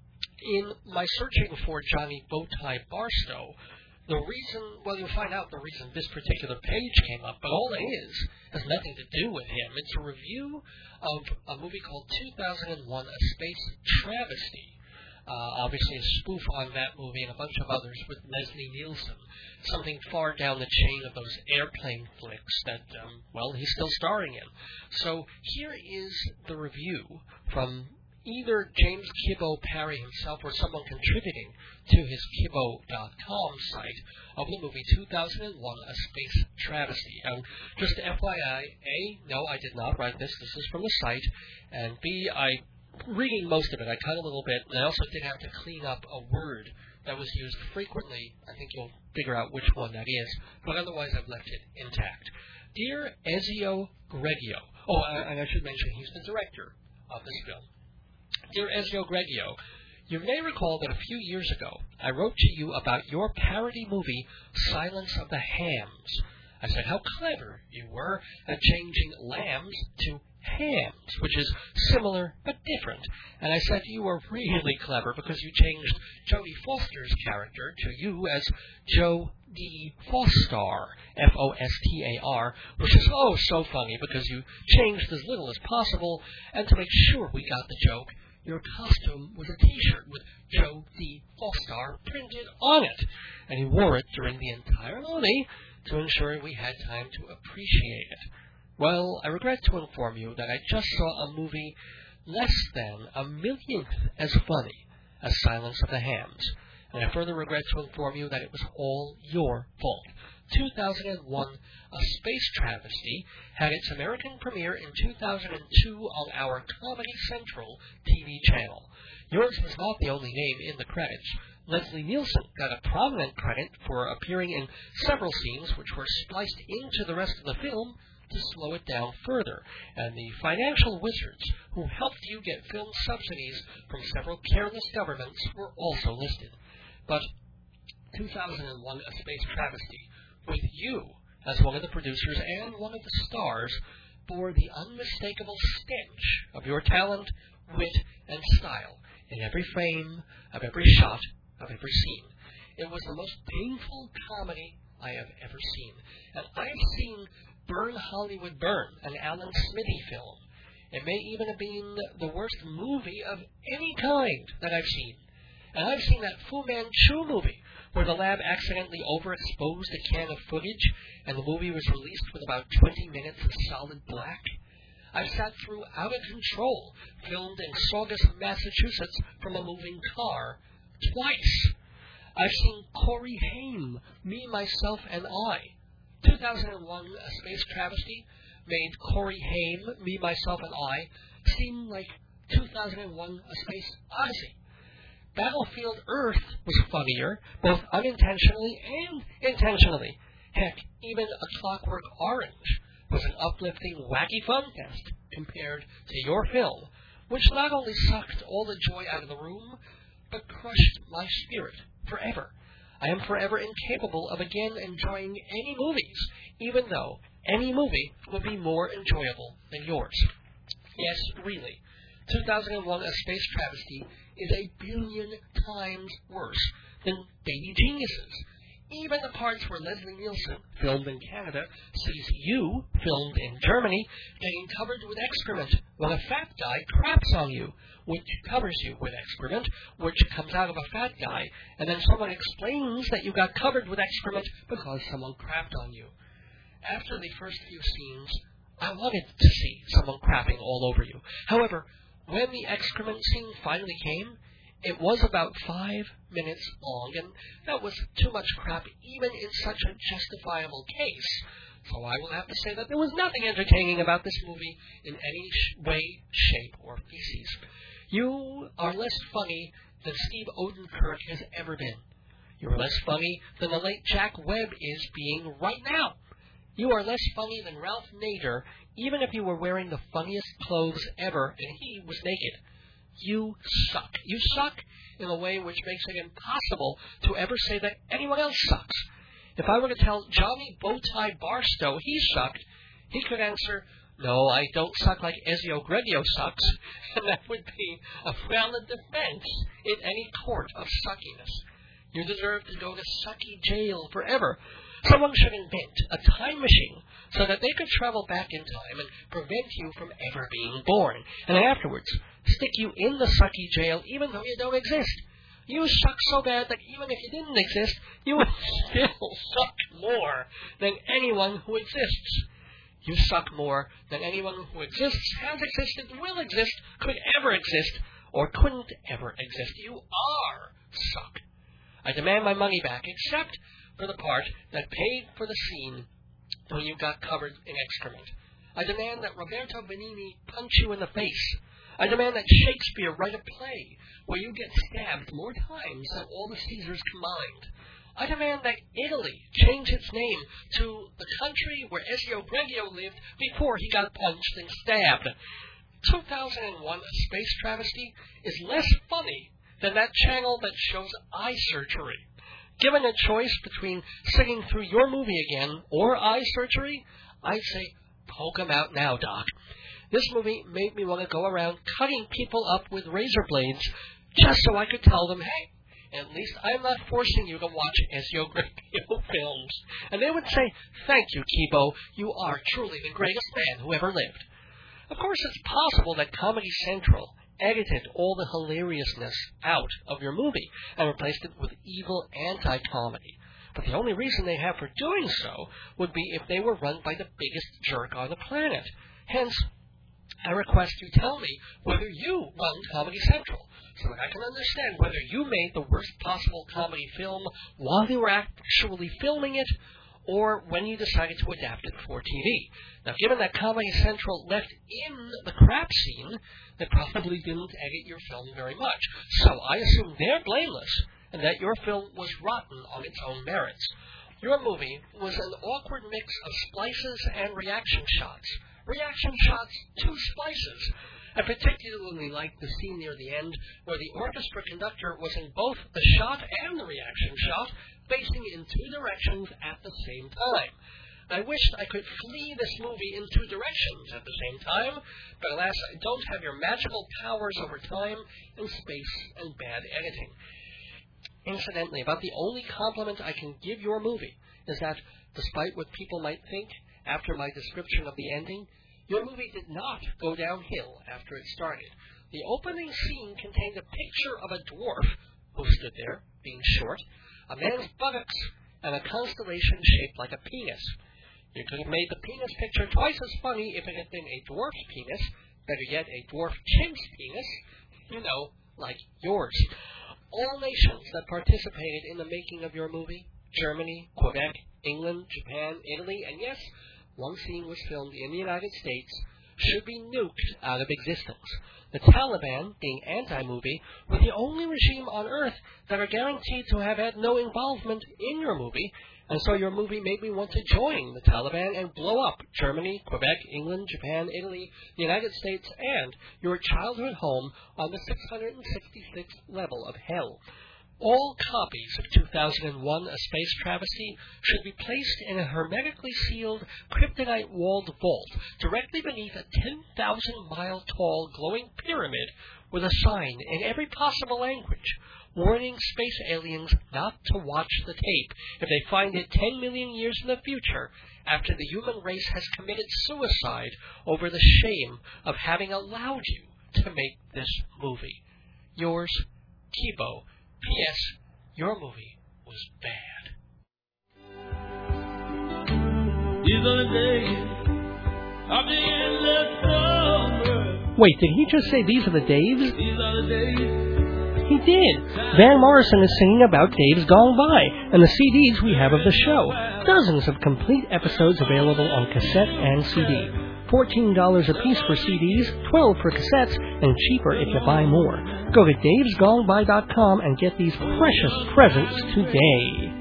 in my searching for Johnny Bowtie Barstow, the reason, well, you'll find out the reason this particular page came up, but all it is has nothing to do with him. It's a review of a movie called two thousand one, A Space Travesty. Uh, obviously a spoof on that movie and a bunch of others with Leslie Nielsen. Something far down the chain of those airplane flicks that, um, well, he's still starring in. So here is the review from either James Kibbo Parry himself or someone contributing to his Kibbo dot com site of the movie two thousand one, A Space Travesty. And just F Y I, A, no, I did not write this. This is from the site. And B, I, reading most of it, I cut a little bit, and I also did have to clean up a word that was used frequently. I think you'll figure out which one that is. But otherwise, I've left it intact. Dear Ezio Greggio. Oh, and I should mention he's the director of this film. Dear Ezio Greggio, you may recall that a few years ago I wrote to you about your parody movie, Silence of the Hams. I said how clever you were at changing lambs to hams, which is similar but different. And I said you were really clever because you changed Jodie Foster's character to you as Joe D. Fostar, F O S T A R, which is oh so funny because you changed as little as possible, and to make sure we got the joke, your costume was a T-shirt with Joe D. Fostar printed on it, and he wore it during the entire movie to ensure we had time to appreciate it. Well, I regret to inform you that I just saw a movie less than a millionth as funny as Silence of the Hams, and I further regret to inform you that it was all your fault. two thousand one, A Space Travesty had its American premiere in two thousand two on our Comedy Central T V channel. Yours was not the only name in the credits. Leslie Nielsen got a prominent credit for appearing in several scenes which were spliced into the rest of the film to slow it down further, and the financial wizards who helped you get film subsidies from several careless governments were also listed. But two thousand one, A Space Travesty, with you as one of the producers and one of the stars, bore the unmistakable stench of your talent, wit, and style in every frame of every shot of every scene. It was the most painful comedy I have ever seen. And I've seen Burn Hollywood Burn, an Alan Smithy film. It may even have been the worst movie of any kind that I've seen. And I've seen that Fu Manchu movie, where the lab accidentally overexposed a can of footage, and the movie was released with about twenty minutes of solid black. I've sat through Out of Control, filmed in Saugus, Massachusetts, from a moving car, twice. I've seen Corey Haim, Me, Myself, and I. two thousand one, A Space Travesty made Corey Haim, Me, Myself, and I seem like two thousand one, A Space Odyssey. Battlefield Earth was funnier, both unintentionally and intentionally. Heck, even A Clockwork Orange was an uplifting, wacky fun fest compared to your film, which not only sucked all the joy out of the room, but crushed my spirit forever. I am forever incapable of again enjoying any movies, even though any movie would be more enjoyable than yours. Yes, really. two thousand one, A Space Travesty is a billion times worse than Baby Geniuses. Even the parts where Leslie Nielsen, filmed in Canada, sees you, filmed in Germany, getting covered with excrement when a fat guy craps on you, which covers you with excrement, which comes out of a fat guy, and then someone explains that you got covered with excrement because someone crapped on you. After the first few scenes, I wanted to see someone crapping all over you. However, when the excrement scene finally came, it was about five minutes long, and that was too much crap even in such a justifiable case. So I will have to say that there was nothing entertaining about this movie in any sh- way, shape, or species. You are less funny than Steve Odenkirk has ever been. You are less funny than the late Jack Webb is being right now. You are less funny than Ralph Nader, even if you were wearing the funniest clothes ever and he was naked. You suck. You suck in a way which makes it impossible to ever say that anyone else sucks. If I were to tell Johnny Bowtie Barstow he sucked, he could answer, "No, I don't suck like Ezio Greggio sucks," and that would be a valid defense in any court of suckiness. You deserve to go to sucky jail forever. Someone should invent a time machine so that they could travel back in time and prevent you from ever being born, and then afterwards stick you in the sucky jail even though you don't exist. You suck so bad that even if you didn't exist, you would still suck more than anyone who exists. You suck more than anyone who exists, has existed, will exist, could ever exist, or couldn't ever exist. You are suck. I demand my money back, except for the part that paid for the scene when you got covered in excrement. I demand that Roberto Benigni punch you in the face. I demand that Shakespeare write a play where you get stabbed more times than all the Caesars combined. I demand that Italy change its name to the country where Ezio Greggio lived before he got punched and stabbed. two thousand one A Space Travesty is less funny than that channel that shows eye surgery. Given a choice between sitting through your movie again or eye surgery, I'd say, poke 'em out now, Doc. This movie made me want to go around cutting people up with razor blades just so I could tell them, hey, at least I'm not forcing you to watch Ezio Greggio films. And they would say, thank you, Kibo. You are truly the greatest man who ever lived. Of course, it's possible that Comedy Central edited all the hilariousness out of your movie and replaced it with evil anti-comedy. But the only reason they have for doing so would be if they were run by the biggest jerk on the planet. Hence, I request you tell me whether you run Comedy Central, so that I can understand whether you made the worst possible comedy film while you were actually filming it, or when you decided to adapt it for T V. Now, given that Comedy Central left in the crap scene, they probably didn't edit your film very much. So I assume they're blameless, and that your film was rotten on its own merits. Your movie was an awkward mix of splices and reaction shots. Reaction shots to splices. I particularly liked the scene near the end where the orchestra conductor was in both the shot and the reaction shot, facing in two directions at the same time. I wished I could flee this movie in two directions at the same time, but alas, I don't have your magical powers over time and space and bad editing. Incidentally, about the only compliment I can give your movie is that, despite what people might think after my description of the ending, your movie did not go downhill after it started. The opening scene contained a picture of a dwarf who stood there, being short, a man's buttocks, and a constellation shaped like a penis. You could have made the penis picture twice as funny if it had been a dwarf's penis, better yet, a dwarf chimp's penis, you know, like yours. All nations that participated in the making of your movie, Germany, Quebec, England, Japan, Italy, and yes, one scene was filmed in the United States, should be nuked out of existence. The Taliban, being anti-movie, were the only regime on Earth that are guaranteed to have had no involvement in your movie, and so your movie made me want to join the Taliban and blow up Germany, Quebec, England, Japan, Italy, the United States, and your childhood home on the six hundred sixty-sixth level of hell. All copies of two thousand one A Space Travesty should be placed in a hermetically sealed, kryptonite-walled vault directly beneath a ten thousand mile tall glowing pyramid with a sign in every possible language warning space aliens not to watch the tape if they find it ten million years in the future after the human race has committed suicide over the shame of having allowed you to make this movie. Yours, Kibo. P S. Your movie was bad. These are the days of the endless summer. Wait, did he just say these are the Daves? These are the days He did. Van Morrison is singing about Days Gone By and the C Ds we have of the show. Dozens of complete episodes available on cassette and C D. fourteen dollars a piece for C Ds, twelve dollars for cassettes, and cheaper if you buy more. Go to daves gone by dot com and get these precious presents today.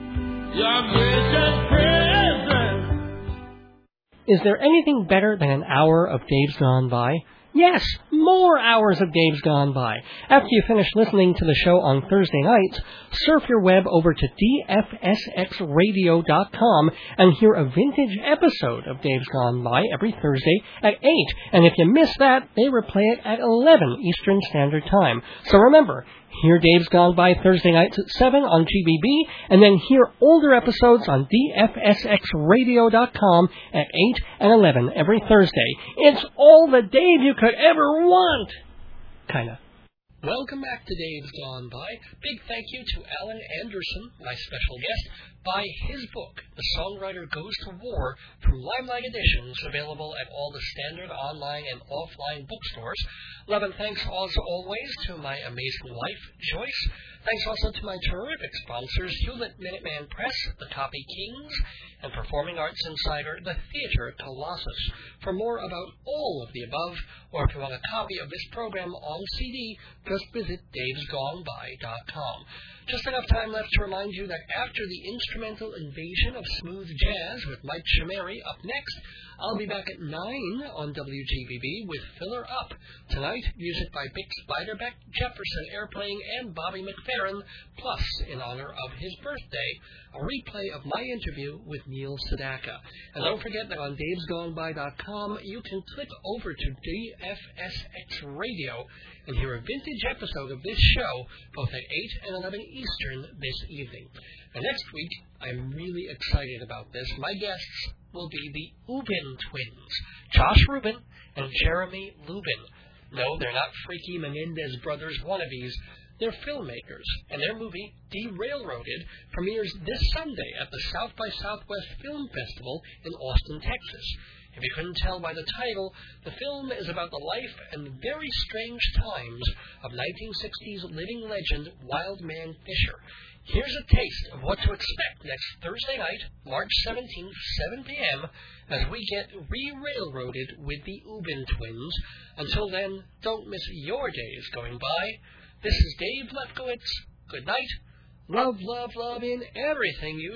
Is there anything better than an hour of Dave's Gone By? Yes, more hours of Dave's Gone By. After you finish listening to the show on Thursday nights, surf your web over to d f s x radio dot com and hear a vintage episode of Dave's Gone By every Thursday at eight. And if you miss that, they replay it at eleven Eastern Standard Time. So remember, hear Dave's Gone By Thursday nights at seven on G B B, and then hear older episodes on d f s x radio dot com at eight and eleven every Thursday. It's all the Dave you could ever want. Kinda. Welcome back to Dave's Gone By. Big thank you to Alan Anderson, my special guest, by his book, The Songwriter Goes to War, from Limelight Editions, available at all the standard online and offline bookstores. Love and thanks, as always, to my amazing wife, Joyce. Thanks also to my terrific sponsors, Hewlett Minuteman Press, The Copy Kings, and Performing Arts Insider, The Theater Colossus. For more about all of the above, or if you want a copy of this program on C D, just visit daves gone by dot com. Just enough time left to remind you that after the instrumental invasion of smooth jazz with Mike Chameri up next, I'll be back at nine on W G B B with Filler Up. Tonight, music by Bix Beiderbecke, Jefferson Airplane, and Bobby McFerrin, plus, in honor of his birthday, a replay of my interview with Neil Sedaka. And don't forget that on daves gone by dot com, you can click over to D F S X Radio and hear a vintage episode of this show, both at eight and eleven Eastern this evening. And next week, I'm really excited about this. My guests will be the Ubin twins, Josh Rubin and Jeremy Lubin. No, they're not freaky Menendez brothers wannabes. They're filmmakers, and their movie, Derailroaded, premieres this Sunday at the South by Southwest Film Festival in Austin, Texas. If you couldn't tell by the title, the film is about the life and very strange times of nineteen sixties living legend Wildman Fisher. Here's a taste of what to expect next Thursday night, March seventeenth, seven p.m., as we get re-railroaded with the Ubin twins. Until then, don't miss your days going by. This is Dave Lefkowitz. Good night. Love, love, love in everything you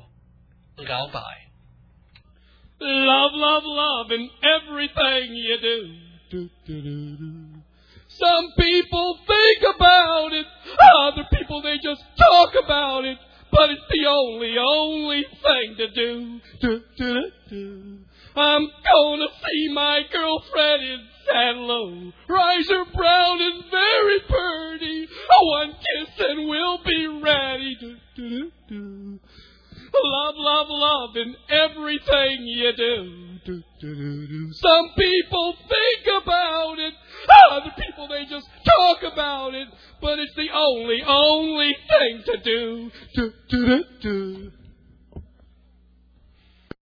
do. Gone by. Love, love, love in everything you do. do, do, do, do. Some people think about it, other people they just talk about it, but it's the only, only thing to do. do, do, do, do. I'm gonna see my girlfriend in San Lo. Rise her brown and very pretty. One kiss and we'll be ready. Do, do, do, do. Love, love, love in everything you do. do, do, do, do. Some people think about it, other people they just talk about it, but it's the only, only thing to do. do, do, do, do.